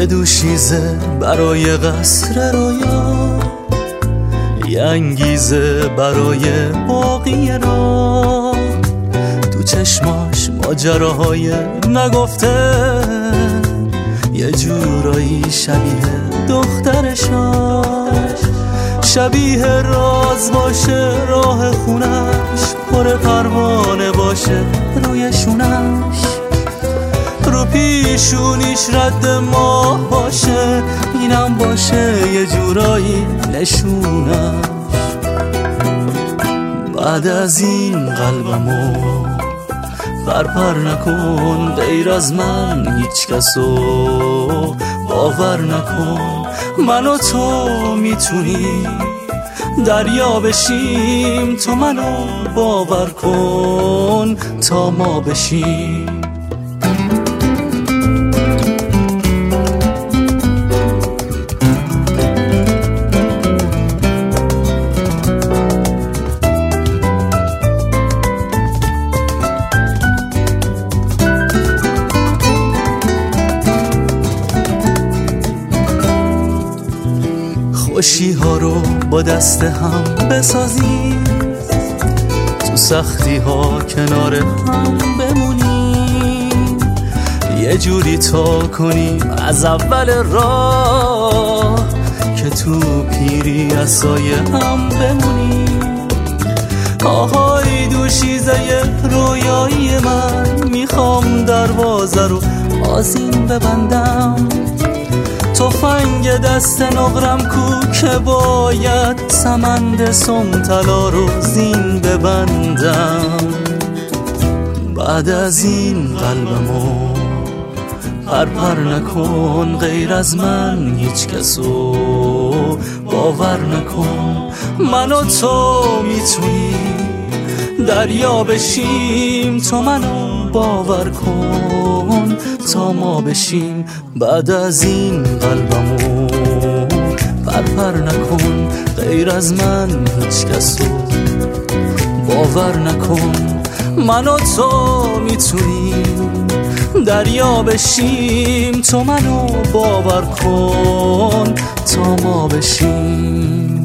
دوشیزه برای قصر رویا، یه انگیزه برای باقی راه. تو چشماش ماجراهای نگفته، یه جورایی شبیه دخترشاش. شبیه راز باشه راه خونش، پر پروانه باشه روی شونش. رو پیشونیش رد ماه باشه، اینم باشه یه جورایی نشونش. بعد از این قلبمو پرپر نکن، غیر از من هیچ کسو باور نکن. من و تو میتونی دریا بشیم، تو منو باور کن تا ما بشیم. خوشی ها رو با دست هم بسازیم، تو سختی ها کنار هم بمونیم. یه جوری تا کنیم از اول راه، که تو پیری از سایه هم بمونیم. آهای دوشیزه رویایی من، میخوام دروازه رو آذین ببندم. تفنگ دست نقرم کو که باید سمند سمطلا رو زین ببندم. بعد از این قلبمو پرپر نکن، غیر از من هیچ کسو باور نکن. من و تو میتونیم دریا بشیم، تو منو باور کن تا ما بشیم. بعد از این قلبمو پرپر نکن، غیر از من هیچ کسو باور نکن. من و تو میتونیم دریا بشیم، تو منو باور کن تا ما بشیم.